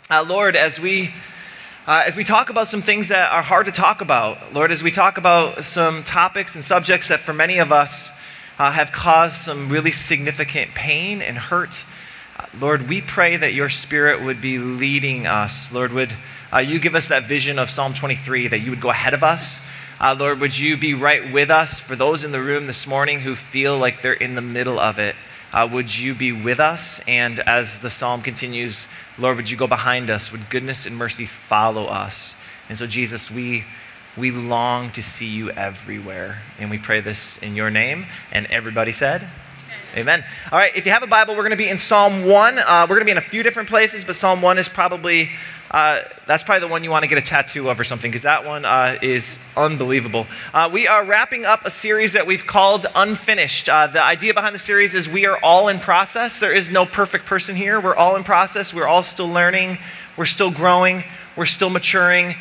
Lord, as we talk about some things that are hard to talk about, Lord, as we talk about some topics and subjects that for many of us have caused some really significant pain and hurt, Lord, we pray that your Spirit would be leading us. Lord, would you give us that vision of Psalm 23, that you would go ahead of us? Lord, would you be right with us? For those in the room this morning who feel like they're in the middle of it, would you be with us? And as the psalm continues, Lord, would you go behind us? Would goodness and mercy follow us? And so, Jesus, we long to see you everywhere. And we pray this in your name. And everybody said, Amen. All right, if you have a Bible, we're going to be in Psalm 1. We're going to be in a few different places, but Psalm 1 is probably, that's probably the one you want to get a tattoo of or something, because that one is unbelievable. We are wrapping up a series that we've called Unfinished. The idea behind the series is we are all in process. There is no perfect person here. We're all in process. We're all still learning. We're still growing. We're still maturing.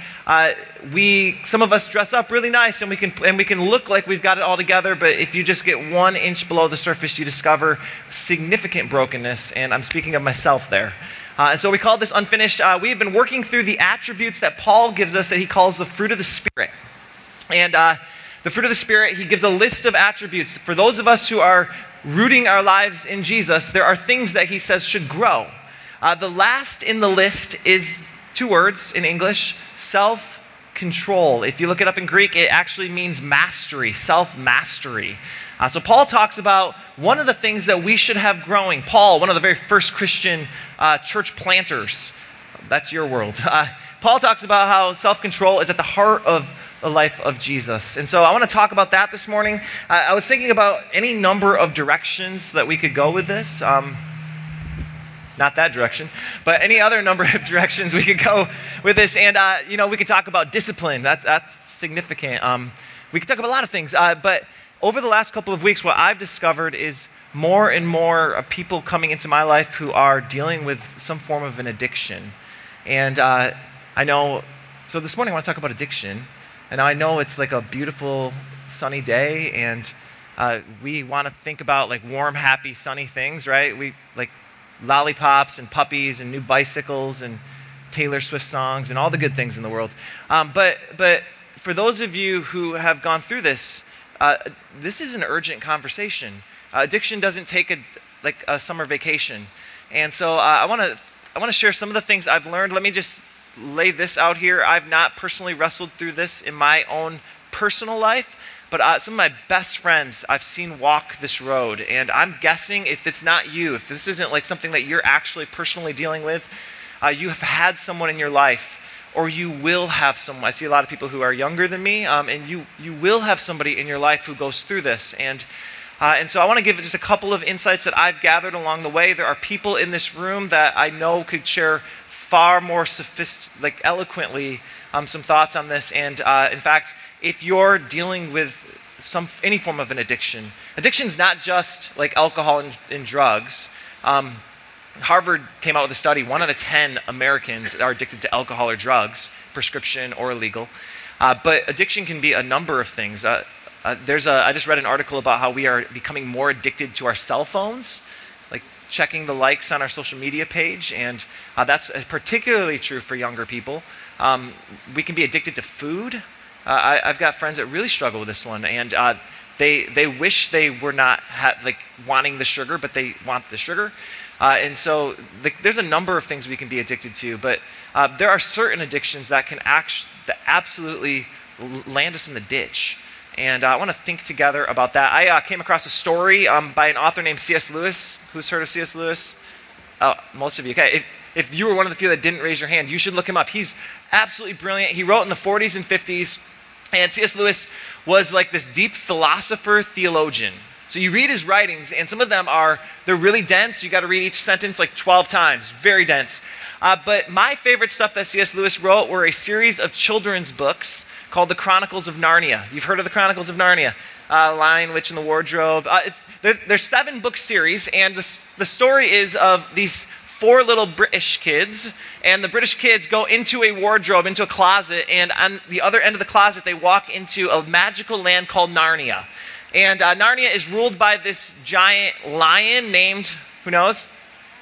Some of us dress up really nice, and we can look like we've got it all together. But if you just get 1 inch below the surface, you discover significant brokenness. And I'm speaking of myself there. And so we call this Unfinished. We've been working through the attributes that Paul gives us that he calls the fruit of the Spirit. And the fruit of the Spirit, he gives a list of attributes. For those of us who are rooting our lives in Jesus, there are things that he says should grow. The last in the list is 2 words in English: self-control. If you look it up in Greek, it actually means mastery, self-mastery. So Paul talks about one of the things that we should have growing. Paul, one of the very first Christian church planters, that's your world. Paul talks about how self-control is at the heart of the life of Jesus. And so I want to talk about that this morning. I was thinking about any number of directions that we could go with this. Not that direction, but any other number of directions we could go with this. And, we could talk about discipline. That's significant. We could talk about a lot of things. But over the last couple of weeks, what I've discovered is more and more people coming into my life who are dealing with some form of an addiction. And so this morning I want to talk about addiction. And I know it's like a beautiful sunny day, and we want to think about like warm, happy, sunny things, right? We like lollipops and puppies and new bicycles and Taylor Swift songs and all the good things in the world. But for those of you who have gone through this, this is an urgent conversation. Addiction doesn't take a summer vacation. And so I want to share some of the things I've learned. Let me just lay this out here. I've not personally wrestled through this in my own personal life, but some of my best friends I've seen walk this road, and I'm guessing if it's not you, if this isn't like something that you're actually personally dealing with, you have had someone in your life, or you will have someone. I see a lot of people who are younger than me, and you will have somebody in your life who goes through this. And so I want to give just a couple of insights that I've gathered along the way. There are people in this room that I know could share far more eloquently some thoughts on this. And in fact, if you're dealing with any form of an addiction is not just like alcohol and drugs. Harvard came out with a study: 1 out of 10 Americans are addicted to alcohol or drugs, prescription or illegal. But addiction can be a number of things. I just read an article about how we are becoming more addicted to our cell phones, like checking the likes on our social media page, and that's particularly true for younger people. We can be addicted to food. I've got friends that really struggle with this one, and they wish they were not wanting the sugar, but they want the sugar. And so there's a number of things we can be addicted to, but there are certain addictions that can absolutely land us in the ditch. And I want to think together about that. I came across a story by an author named C.S. Lewis. Who's heard of C.S. Lewis? Oh, most of you. Okay. If you were one of the few that didn't raise your hand, you should look him up. He's absolutely brilliant. He wrote in the 40s and 50s. And C.S. Lewis was like this deep philosopher, theologian. So you read his writings, and some of them they're really dense. You got to read each sentence like 12 times. Very dense. But my favorite stuff that C.S. Lewis wrote were a series of children's books called The Chronicles of Narnia. You've heard of The Chronicles of Narnia? Lion, Witch, and the Wardrobe. There's 7-book series, and the story is of these 4 little British kids, and the British kids go into a wardrobe, into a closet, and on the other end of the closet, they walk into a magical land called Narnia. And Narnia is ruled by this giant lion named, who knows?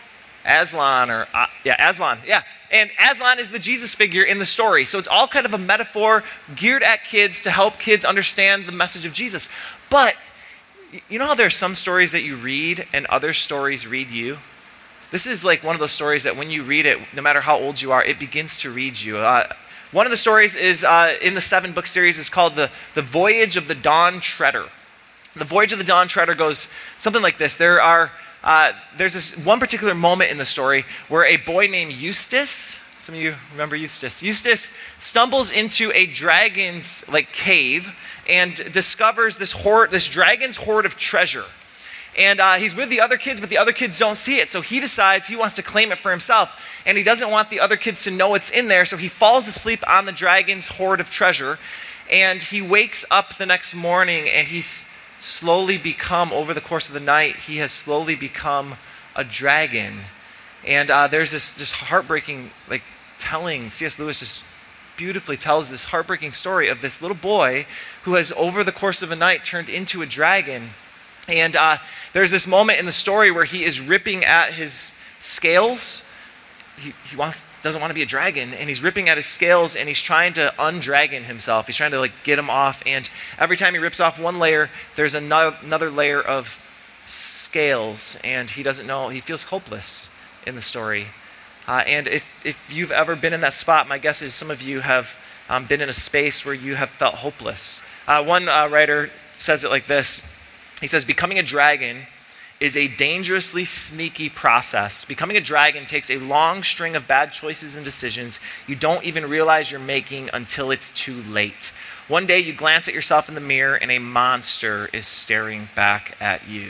Aslan, Aslan, yeah. And Aslan is the Jesus figure in the story. So it's all kind of a metaphor geared at kids to help kids understand the message of Jesus. But you know how there are some stories that you read and other stories read you? This is like one of those stories that when you read it, no matter how old you are, it begins to read you. One of the stories is in the 7-book series is called the Voyage of the Dawn Treader. The Voyage of the Dawn Treader goes something like this. There's this one particular moment in the story where a boy named Eustace, some of you remember Eustace. Eustace stumbles into a dragon's cave and discovers this dragon's hoard of treasure. And he's with the other kids, but the other kids don't see it. So he decides he wants to claim it for himself. And he doesn't want the other kids to know it's in there. So he falls asleep on the dragon's hoard of treasure. And he wakes up the next morning and he's slowly become, over the course of the night, he has slowly become a dragon. And there's this heartbreaking, telling, C.S. Lewis just beautifully tells this heartbreaking story of this little boy who has, over the course of a night, turned into a dragon. And there's this moment in the story where he is ripping at his scales. He doesn't want to be a dragon, and he's ripping at his scales, and he's trying to undragon himself. He's trying to get him off, and every time he rips off one layer, there's another layer of scales, and he doesn't know. He feels hopeless in the story. And if you've ever been in that spot, my guess is some of you have been in a space where you have felt hopeless. One writer says it like this. He says, becoming a dragon is a dangerously sneaky process. Becoming a dragon takes a long string of bad choices and decisions you don't even realize you're making until it's too late. One day you glance at yourself in the mirror and a monster is staring back at you.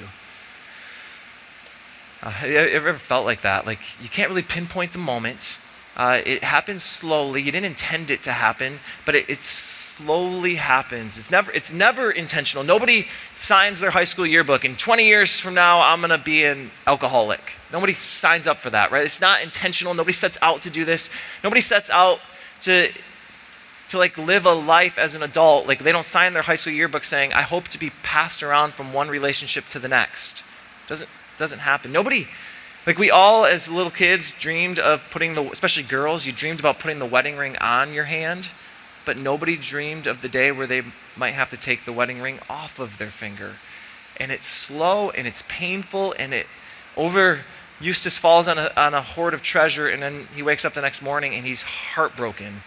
Have you ever felt like that? You can't really pinpoint the moment. It happens slowly. You didn't intend it to happen, but it slowly happens. It's never intentional. Nobody signs their high school yearbook. In 20 years from now, I'm going to be an alcoholic. Nobody signs up for that, right? It's not intentional. Nobody sets out to do this. Nobody sets out to live a life as an adult. They don't sign their high school yearbook saying, I hope to be passed around from one relationship to the next. Doesn't happen. Nobody. We all, as little kids, dreamed of especially girls, you dreamed about putting the wedding ring on your hand, but nobody dreamed of the day where they might have to take the wedding ring off of their finger. And it's slow, and it's painful, and Eustace falls on a hoard of treasure, and then he wakes up the next morning, and he's heartbroken.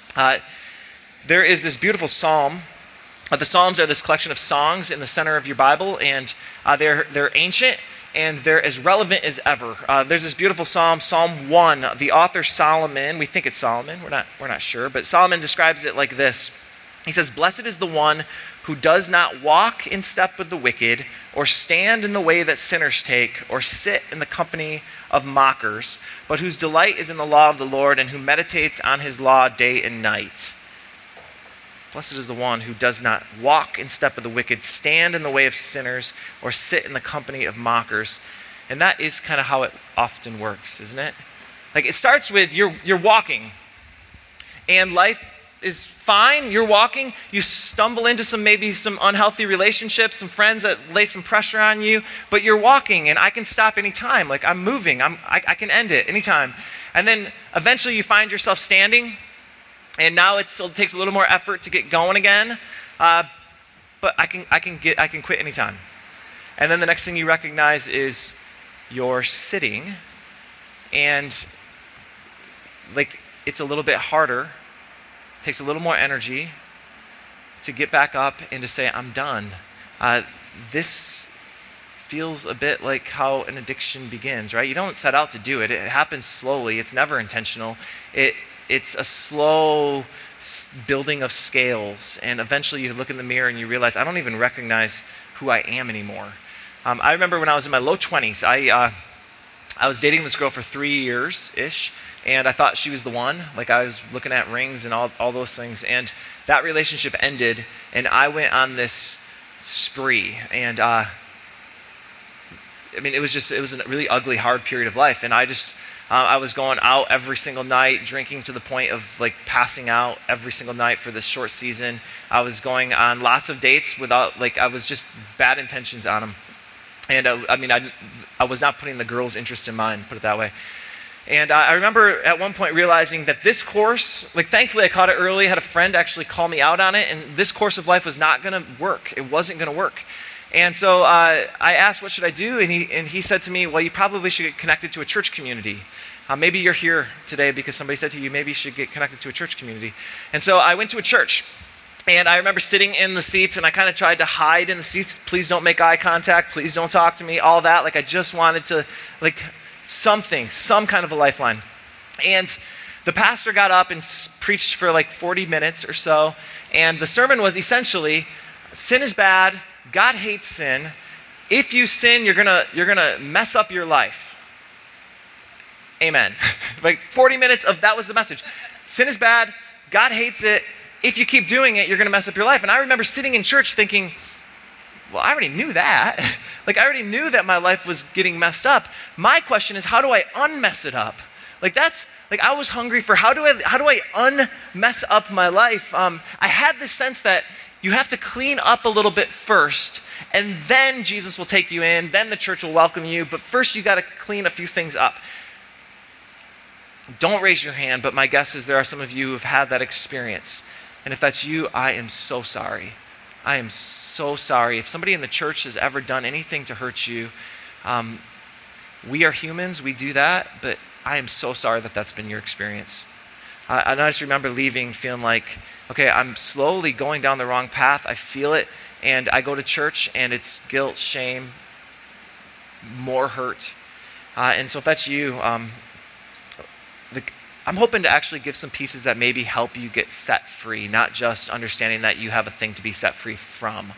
There is this beautiful psalm. The Psalms are this collection of songs in the center of your Bible, and they're ancient, and they're as relevant as ever. There's this beautiful psalm, Psalm 1. The author Solomon, we think it's Solomon, we're not sure, but Solomon describes it like this. He says, blessed is the one who does not walk in step with the wicked, or stand in the way that sinners take, or sit in the company of mockers, but whose delight is in the law of the Lord, and who meditates on his law day and night. Blessed is the one who does not walk in step with the wicked, stand in the way of sinners, or sit in the company of mockers. And that is kind of how it often works, isn't it? It starts with you're walking, and life is fine. You're walking. You stumble into maybe some unhealthy relationships, some friends that lay some pressure on you, but you're walking, and I can stop anytime. I'm moving. I can end it anytime. And then eventually you find yourself standing. And now it still takes a little more effort to get going again, but I can quit anytime. And then the next thing you recognize is you're sitting, and it's a little bit harder. It takes a little more energy to get back up and to say, I'm done. This feels a bit like how an addiction begins, right? You don't set out to do it. It happens slowly. It's never intentional. It's a slow building of scales, and eventually you look in the mirror and you realize, I don't even recognize who I am anymore. I remember when I was in my low 20s, I was dating this girl for 3 years-ish, and I thought she was the one. I was looking at rings and all those things, and that relationship ended, and I went on this spree, and it was a really ugly, hard period of life, and I was going out every single night, drinking to the point of passing out every single night for this short season. I was going on lots of dates without, I was just bad intentions on them. And I was not putting the girls' interest in mind, put it that way. And I remember at one point realizing that this course, like thankfully I caught it early, had a friend actually call me out on it, and this course of life was not going to work. It wasn't going to work. And so I asked, what should I do? And he said to me, well, you probably should get connected to a church community. Maybe you're here today because somebody said to you, maybe you should get connected to a church community. And so I went to a church. And I remember sitting in the seats, and I kind of tried to hide in the seats. Please don't make eye contact. Please don't talk to me. All that. Like I just wanted to, like some kind of a lifeline. And the pastor got up and preached for like 40 minutes or so. And the sermon was essentially, sin is bad. God hates sin. If you sin, you're gonna mess up your life. Amen. Like 40 minutes of that was the message. Sin is bad. God hates it. If you keep doing it, you're going to mess up your life. And I remember sitting in church thinking, well, I already knew that. Like, I already knew that my life was getting messed up. My question is, how do I unmess it up? Like, I was hungry for how do I unmess up my life? I had this sense that you have to clean up a little bit first, and then Jesus will take you in, then the church will welcome you, but first you got to clean a few things up. Don't raise your hand, but my guess is there are some of you who have had that experience. And if that's you, I am so sorry. I am so sorry. If somebody in the church has ever done anything to hurt you, we are humans, we do that, but I am so sorry that that's been your experience. And I just remember leaving feeling like, okay, I'm slowly going down the wrong path. I feel it, and I go to church, and it's guilt, shame, more hurt. And so if that's you, I'm hoping to actually give some pieces that maybe help you get set free, not just understanding that you have a thing to be set free from.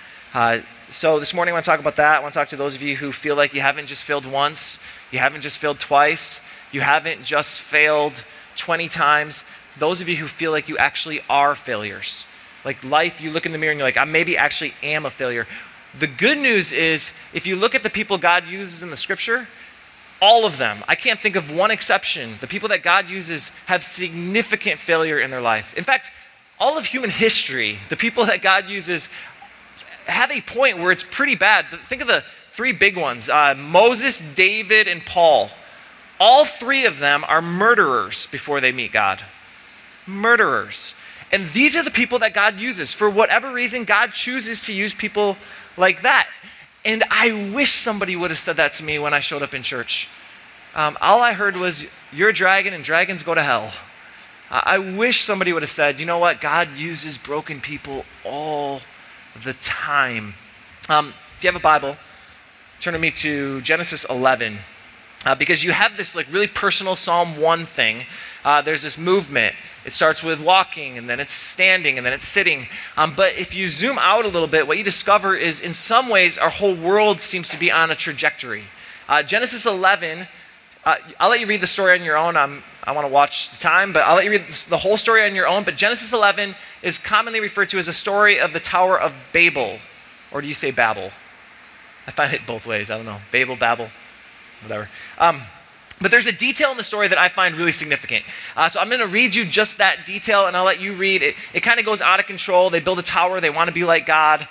So this morning I want to talk about that. I want to talk to those of you who feel like you haven't just failed once, you haven't just failed twice, you haven't just failed 20 times. Those of you who feel like you actually are failures. Like life, you look in the mirror and you're like, I maybe actually am a failure. The good news is, if you look at the people God uses in the scripture, all of them, I can't think of one exception. The people that God uses have significant failure in their life. In fact, all of human history, the people that God uses have a point where it's pretty bad. Think of the three big ones, Moses, David, and Paul. All three of them are murderers before they meet God. Murderers. And these are the people that God uses. For whatever reason, God chooses to use people like that. And I wish somebody would have said that to me when I showed up in church. All I heard was, you're a dragon and dragons go to hell. I wish somebody would have said, you know what? God uses broken people all the time. If you have a Bible, turn with me to Genesis 11. Because you have this like really personal Psalm 1 thing. There's this movement. It starts with walking, and then it's standing, and then it's sitting. But if you zoom out a little bit, what you discover is in some ways our whole world seems to be on a trajectory. Genesis 11, I'll let you read the story on your own. I want to watch the time, but I'll let you read the whole story on your own. But Genesis 11 is commonly referred to as a story of the Tower of Babel. Or do you say Babel? I find it both ways. I don't know. Babel, Babel, whatever. But there's a detail in the story that I find really significant. So I'm going to read you just that detail, and I'll let you read it. It kind of goes out of control. They build a tower. They want to be like God.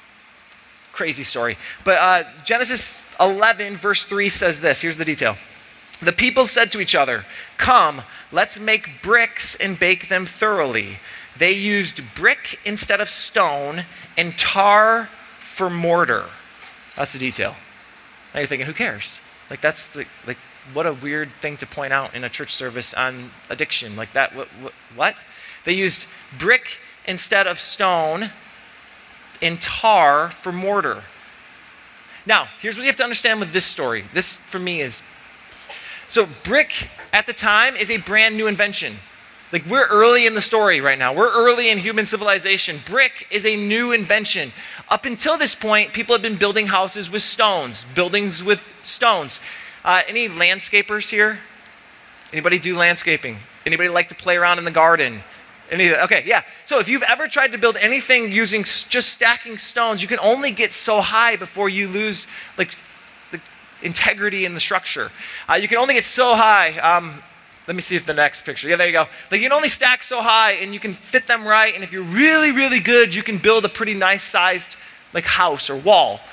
Crazy story. But Genesis 11, verse 3 says this. Here's the detail. The people said to each other, "Come, let's make bricks and bake them thoroughly." They used brick instead of stone and tar for mortar. That's the detail. Now you're thinking, who cares? Like that's like what a weird thing to point out in a church service on addiction. Like that, what? They used brick instead of stone and tar for mortar. Now, here's what you have to understand with this story. This, for me, is... So brick, at the time, is a brand new invention. Like, we're early in the story right now. We're early in human civilization. Brick is a new invention. Up until this point, people have been building houses with stones, buildings with stones. Any landscapers here? Anybody do landscaping? Anybody like to play around in the garden? Okay, yeah. So if you've ever tried to build anything using just stacking stones, you can only get so high before you lose like the integrity in the structure. You can only get so high. Let me see if the next picture. Yeah, there you go. Like you can only stack so high, and you can fit them right. And if you're really, really good, you can build a pretty nice sized like house or wall.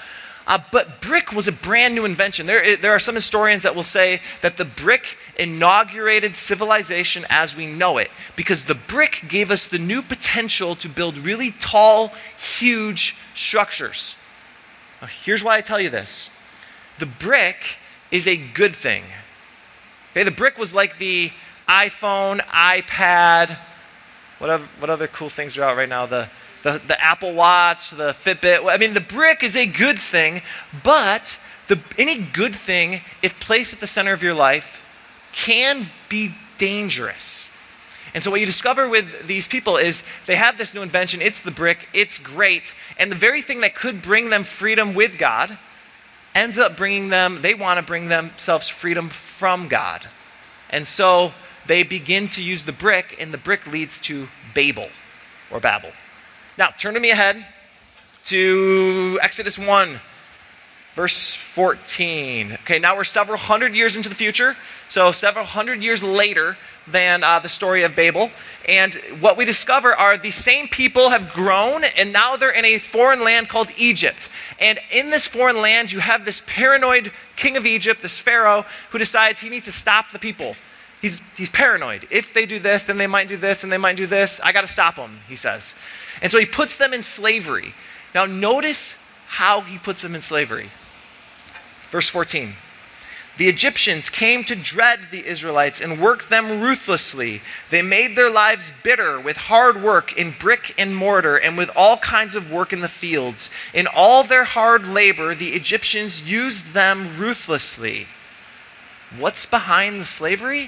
But brick was a brand new invention. There are some historians that will say that the brick inaugurated civilization as we know it, because the brick gave us the new potential to build really tall, huge structures. Now, here's why I tell you this. The brick is a good thing. Okay, the brick was like the iPhone, iPad, what other cool things are out right now? The Apple Watch, the Fitbit. I mean, the brick is a good thing, but any good thing, if placed at the center of your life, can be dangerous. And so what you discover with these people is they have this new invention. It's the brick. It's great. And the very thing that could bring them freedom with God ends up they want to bring themselves freedom from God. And so they begin to use the brick, and the brick leads to Babel. Now, turn to me ahead to Exodus 1, verse 14. Okay, now we're several hundred years into the future, so several hundred years later than the story of Babel. And what we discover are the same people have grown, and now they're in a foreign land called Egypt. And in this foreign land, you have this paranoid king of Egypt, this Pharaoh, who decides he needs to stop the people. He's paranoid. If they do this, then they might do this, and they might do this. I got to stop them, he says. And so he puts them in slavery. Now notice how he puts them in slavery. Verse 14. The Egyptians came to dread the Israelites and worked them ruthlessly. They made their lives bitter with hard work in brick and mortar and with all kinds of work in the fields. In all their hard labor, the Egyptians used them ruthlessly. What's behind the slavery?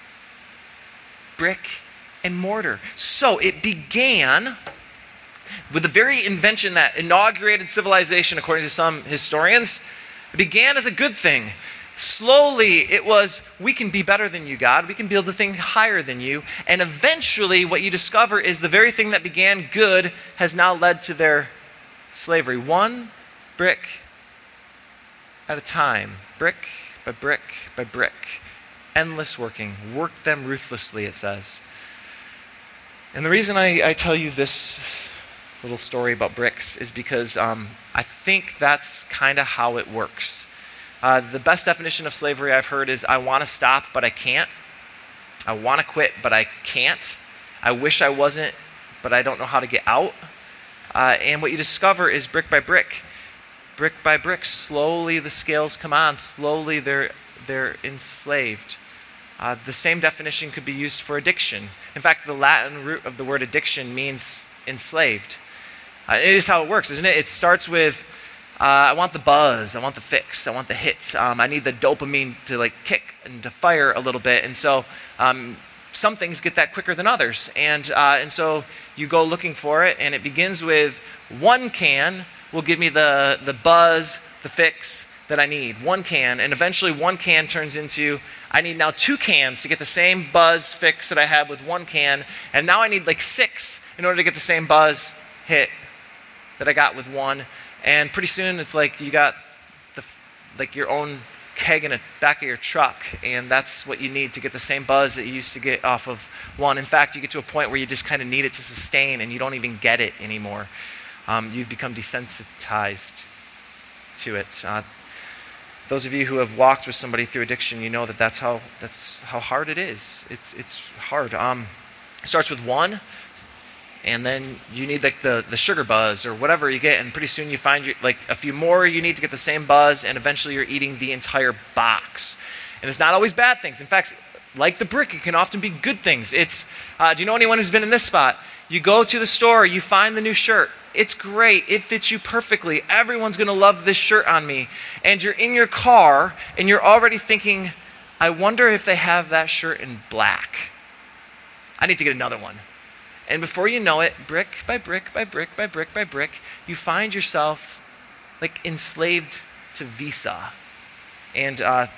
Brick and mortar. So it began with the very invention that inaugurated civilization, according to some historians. It began as a good thing. Slowly, it was, we can be better than you, God. We can build a thing higher than you. And eventually, what you discover is the very thing that began good has now led to their slavery. One brick at a time. Brick by brick by brick. Endless working. Work them ruthlessly, it says. And the reason I tell you this little story about bricks is because I think that's kind of how it works. The best definition of slavery I've heard is I want to stop, but I can't. I want to quit, but I can't. I wish I wasn't, but I don't know how to get out. And what you discover is brick by brick by brick, slowly the scales come on. Slowly they're enslaved. The same definition could be used for addiction. In fact, the Latin root of the word addiction means enslaved. It is how it works, isn't it? It starts with, I want the buzz, I want the fix, I want the hits. I need the dopamine to kick and to fire a little bit. And so some things get that quicker than others. And so you go looking for it, and it begins with one can will give me the buzz, the fix that I need. One can, and eventually one can turns into, I need now 2 cans to get the same buzz fix that I had with 1 can, and now I need 6 in order to get the same buzz hit that I got with 1. And pretty soon it's like you got your own keg in the back of your truck, and that's what you need to get the same buzz that you used to get off of 1. In fact, you get to a point where you just kind of need it to sustain, and you don't even get it anymore. You've become desensitized to it. Those of you who have walked with somebody through addiction, you know that's how hard it is. It's hard. It starts with 1, and then you need the sugar buzz or whatever you get, and pretty soon you find a few more you need to get the same buzz, and eventually you're eating the entire box. And it's not always bad things. In fact, like the brick, it can often be good things. It's do you know anyone who's been in this spot? You go to the store, you find the new shirt. It's great. It fits you perfectly. Everyone's going to love this shirt on me. And you're in your car, and you're already thinking, I wonder if they have that shirt in black. I need to get another one. And before you know it, brick by brick by brick by brick by brick, you find yourself enslaved to Visa. And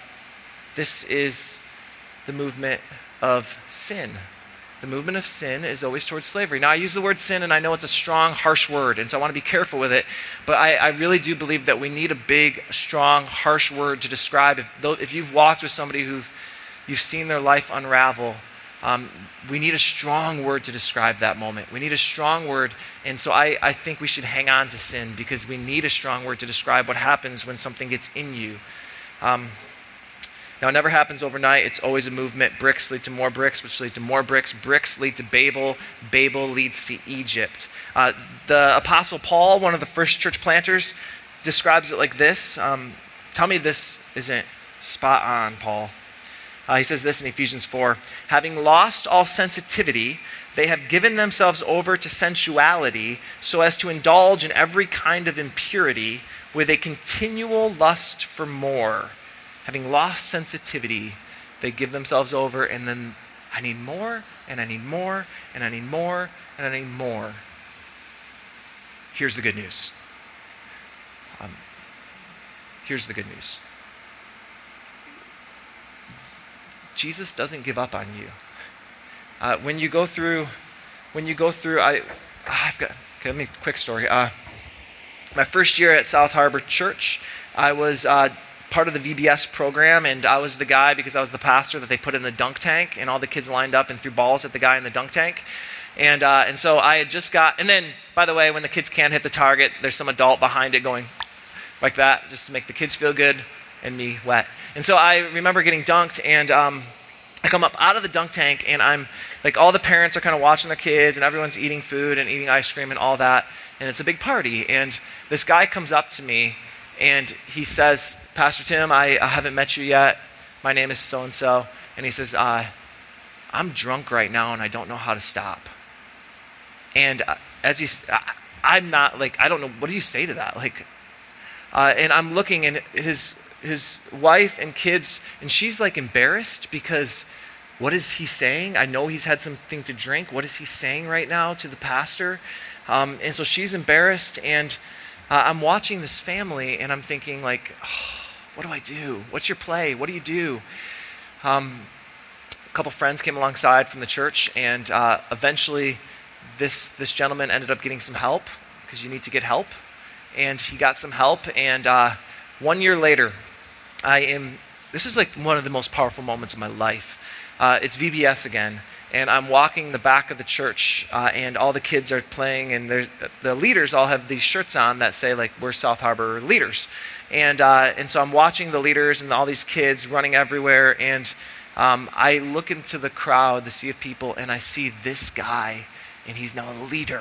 this is the movement of sin. The movement of sin is always towards slavery. Now, I use the word sin, and I know it's a strong, harsh word, and so I want to be careful with it. But I really do believe that we need a big, strong, harsh word to describe. If you've walked with somebody you've seen their life unravel, We need a strong word to describe that moment. We need a strong word. And so I think we should hang on to sin because we need a strong word to describe what happens when something gets in you. Now, it never happens overnight. It's always a movement. Bricks lead to more bricks, which lead to more bricks. Bricks lead to Babel. Babel leads to Egypt. The Apostle Paul, one of the first church planters, describes it like this. Tell me this isn't spot on, Paul. He says this in Ephesians 4. Having lost all sensitivity, they have given themselves over to sensuality so as to indulge in every kind of impurity with a continual lust for more. Having lost sensitivity, they give themselves over, and then I need more, and I need more, and I need more, and I need more. Here's the good news. Here's the good news. Jesus doesn't give up on you. When you go through, let me quick story. My first year at South Harbor Church, I was part of the VBS program, and I was the guy, because I was the pastor, that they put in the dunk tank, and all the kids lined up and threw balls at the guy in the dunk tank. And so I had just and then, by the way, when the kids can't hit the target, there's some adult behind it going like that, just to make the kids feel good and me wet. And so I remember getting dunked, and I come up out of the dunk tank, and I'm like, all the parents are kind of watching their kids, and everyone's eating food and eating ice cream and all that, and it's a big party. And this guy comes up to me, and he says, Pastor Tim, I haven't met you yet. My name is so-and-so. And he says, I'm drunk right now, and I don't know how to stop. And I'm not, like, I don't know, what do you say to that? Like, and I'm looking, and his wife and kids, and she's like embarrassed because what is he saying? I know he's had something to drink. What is he saying right now to the pastor? And so she's embarrassed, and I'm watching this family, and I'm thinking, like, oh, what do I do? What's your play? What do you do? A couple friends came alongside from the church, and eventually this gentleman ended up getting some help, because you need to get help. And he got some help, and 1 year later, this is like one of the most powerful moments of my life. It's VBS again, and I'm walking the back of the church, and all the kids are playing, and the leaders all have these shirts on that say, like, we're South Harbor leaders. And so I'm watching the leaders and all these kids running everywhere, and I look into the crowd, the sea of people, and I see this guy, and he's now a leader.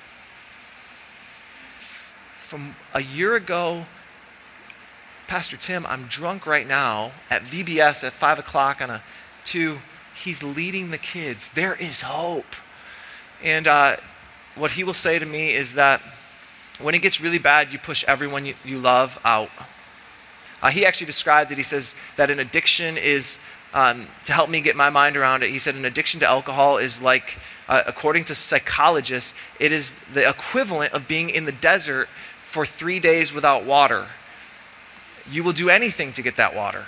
From a year ago, Pastor Tim, I'm drunk right now at VBS at 5 o'clock to he's leading the kids. There is hope. And what he will say to me is that when it gets really bad, you push everyone you love out. He actually described it. He says that an addiction is, to help me get my mind around it, he said an addiction to alcohol is like, according to psychologists, it is the equivalent of being in the desert for 3 days without water. You will do anything to get that water.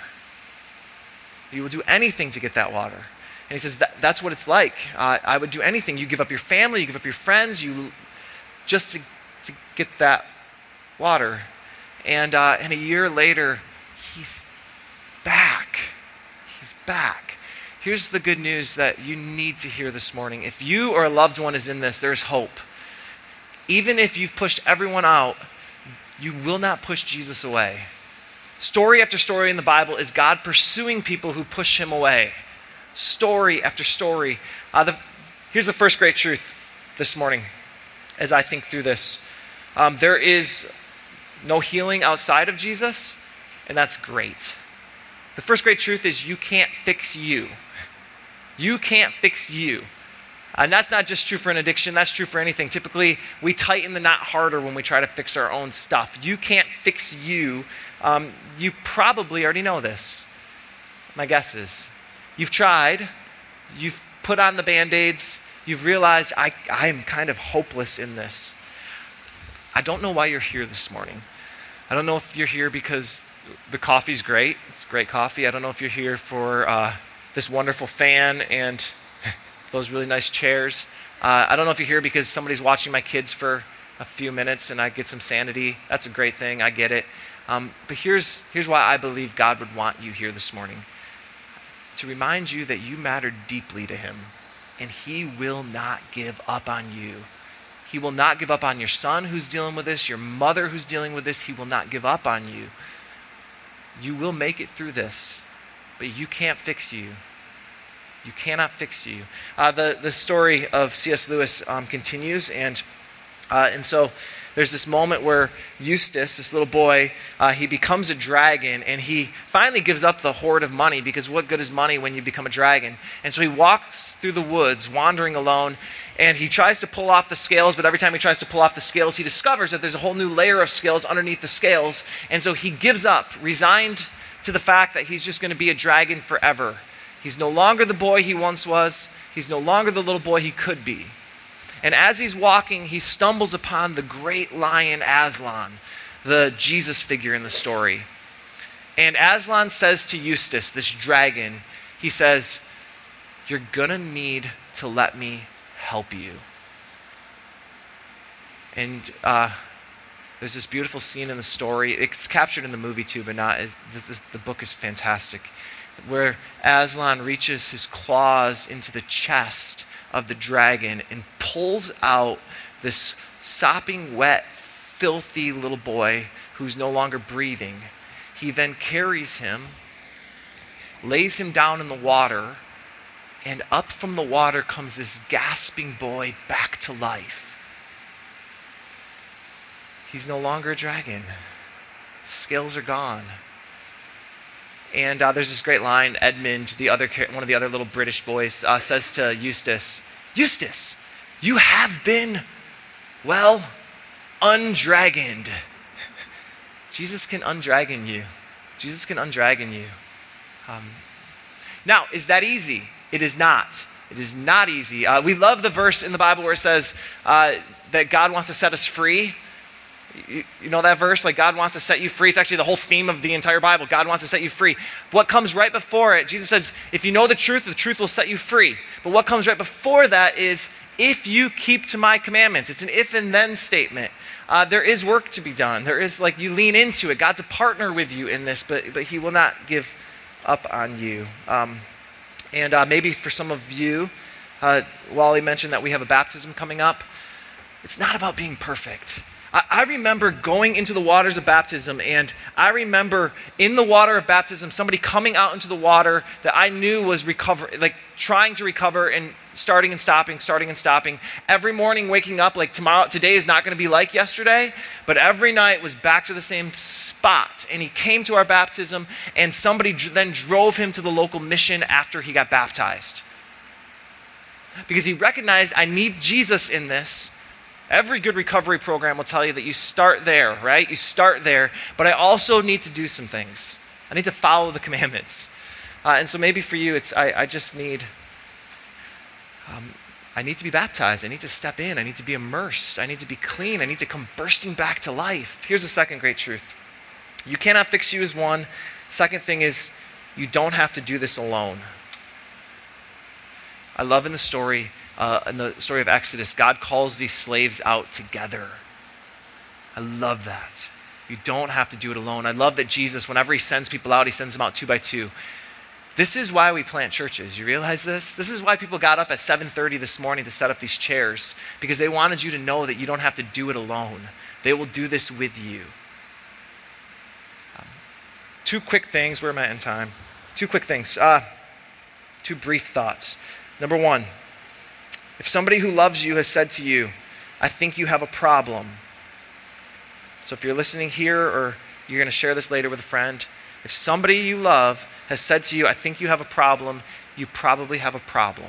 You will do anything to get that water. And he says that's what it's like. I would do anything. You give up your family, you give up your friends, just to get that water. And a year later, he's back. He's back. Here's the good news that you need to hear this morning. If you or a loved one is in this, there's hope. Even if you've pushed everyone out, you will not push Jesus away. Story after story in the Bible is God pursuing people who push him away. Story after story. Here's the first great truth this morning as I think through this. There is no healing outside of Jesus, and that's great. The first great truth is you can't fix you. You can't fix you. And that's not just true for an addiction, that's true for anything. Typically, we tighten the knot harder when we try to fix our own stuff. You can't fix you. You probably already know this. My guess is. You've tried, you've put on the Band-Aids, you've realized I am kind of hopeless in this. I don't know why you're here this morning. I don't know if you're here because the coffee's great. It's great coffee. I don't know if you're here for this wonderful fan and those really nice chairs. I don't know if you're here because somebody's watching my kids for a few minutes and I get some sanity. That's a great thing. I get it. But here's why I believe God would want you here this morning. to remind you that you matter deeply to him, and he will not give up on you. He will not give up on your son who's dealing with this, your mother who's dealing with this. He will not give up on you. You will make it through this, but you can't fix you. You cannot fix you. The story of C.S. Lewis continues, and so there's this moment where Eustace, this little boy, he becomes a dragon, and he finally gives up the hoard of money, because what good is money when you become a dragon? And so he walks through the woods, wandering alone, and he tries to pull off the scales, but every time he tries to pull off the scales, he discovers that there's a whole new layer of scales underneath the scales, and so he gives up, resigned to the fact that he's just going to be a dragon forever. He's no longer the boy he once was. He's no longer the little boy he could be. And as he's walking, he stumbles upon the great lion Aslan, the Jesus figure in the story. And Aslan says to Eustace, this dragon, he says, "You're gonna need to let me help you." And there's this beautiful scene in the story. It's captured in the movie too, but not as the book is fantastic, where Aslan reaches his claws into the chest of the dragon and pulls out this sopping wet, filthy little boy who's no longer breathing. He then carries him, lays him down in the water, and up from the water comes this gasping boy back to life. He's no longer a dragon. His scales are gone. And there's this great line. Edmund, one of the other little British boys, says to Eustace, "Eustace, you have been, well, undragoned." Jesus can undragon you. Jesus can undragon you. Now, is that easy? It is not. It is not easy. We love the verse in the Bible where it says that God wants to set us free. You know that verse? Like, God wants to set you free. It's actually the whole theme of the entire Bible. God wants to set you free. What comes right before it? Jesus says, if you know the truth will set you free. But what comes right before that is, if you keep to my commandments. It's an if and then statement. There is work to be done. There is, like, you lean into it. God's a partner with you in this, but he will not give up on you. And maybe for some of you, Wally mentioned that we have a baptism coming up. It's not about being perfect. I remember going into the waters of baptism, and I remember in the water of baptism, somebody coming out into the water that I knew was trying to recover, and starting and stopping. Every morning waking up, like, today is not going to be like yesterday, but every night was back to the same spot. And he came to our baptism, and somebody then drove him to the local mission after he got baptized. Because he recognized, I need Jesus in this. Every good recovery program will tell you that you start there, right? You start there, but I also need to do some things. I need to follow the commandments. And so maybe for you, I need to be baptized. I need to step in. I need to be immersed. I need to be clean. I need to come bursting back to life. Here's the second great truth. You cannot fix you is one. Second thing is, you don't have to do this alone. I love in the story of Exodus, God calls these slaves out together. I love that. You don't have to do it alone. I love that Jesus, whenever he sends people out, he sends them out 2 by 2. This is why we plant churches. You realize this? This is why people got up at 7:30 this morning to set up these chairs, because they wanted you to know that you don't have to do it alone. They will do this with you. 2 quick things. Where am I in time? 2 quick things. 2 brief thoughts. Number 1, if somebody who loves you has said to you, I think you have a problem. So if you're listening here, or you're going to share this later with a friend, if somebody you love has said to you, I think you have a problem, you probably have a problem.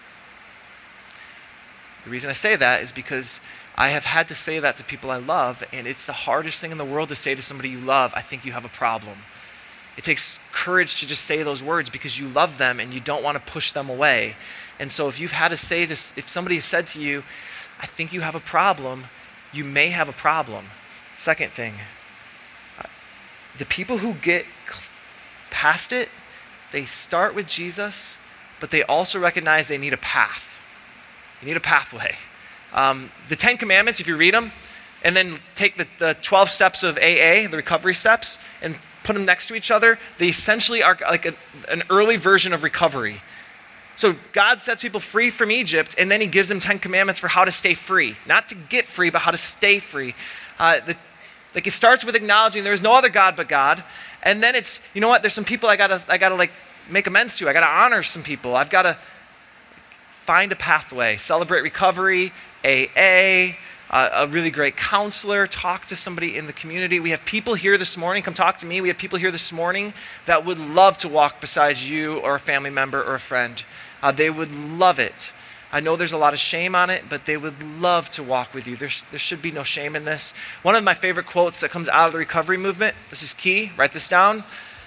The reason I say that is because I have had to say that to people I love, and it's the hardest thing in the world to say to somebody you love, I think you have a problem. It takes courage to just say those words because you love them and you don't want to push them away. And so if you've had to say this, if somebody has said to you, I think you have a problem, you may have a problem. Second thing, the people who get past it, they start with Jesus, but they also recognize they need a path. You need a pathway. The 10 Commandments, if you read them, and then take the 12 steps of AA, the recovery steps, and put them next to each other, they essentially are like an early version of recovery. So God sets people free from Egypt, and then he gives them 10 commandments for how to stay free. Not to get free, but how to stay free. Like it starts with acknowledging there is no other God but God. And then it's, you know what, there's some people I gotta like make amends to. I gotta honor some people. I've gotta find a pathway. Celebrate recovery, AA, a really great counselor, talk to somebody in the community. We have people here this morning, come talk to me. We have people here this morning that would love to walk beside you or a family member or a friend. They would love it. I know there's a lot of shame on it, but they would love to walk with you. There should be no shame in this. One of my favorite quotes that comes out of the recovery movement, this is key, write this down.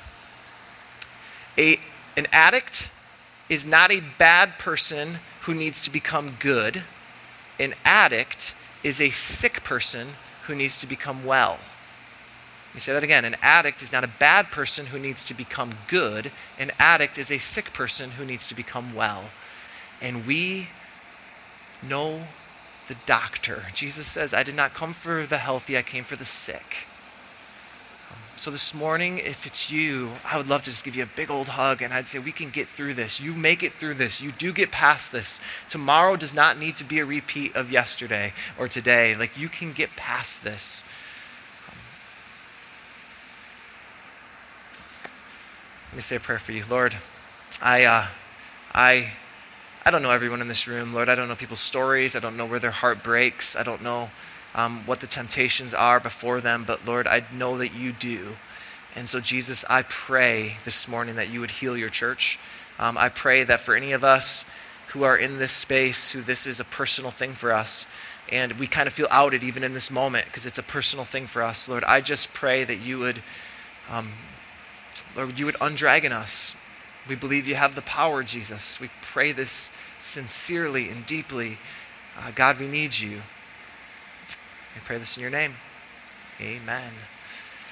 An addict is not a bad person who needs to become good. An addict is a sick person who needs to become well. Let me say that again. An addict is not a bad person who needs to become good. An addict is a sick person who needs to become well. And we know the doctor. Jesus says, I did not come for the healthy, I came for the sick. So this morning, if it's you, I would love to just give you a big old hug, and I'd say we can get through this. You make it through this. You do get past this. Tomorrow does not need to be a repeat of yesterday or today. Like, you can get past this. Let me say a prayer for you. Lord, I don't know everyone in this room. Lord, I don't know people's stories. I don't know where their heart breaks. I don't know what the temptations are before them. But Lord, I know that you do. And so Jesus, I pray this morning that you would heal your church. I pray that for any of us who are in this space, who this is a personal thing for us, and we kind of feel outed even in this moment because it's a personal thing for us. Lord, I just pray that you would, Lord, you would undragon us. We believe you have the power, Jesus. We pray this sincerely and deeply. God, we need you. I pray this in your name. Amen.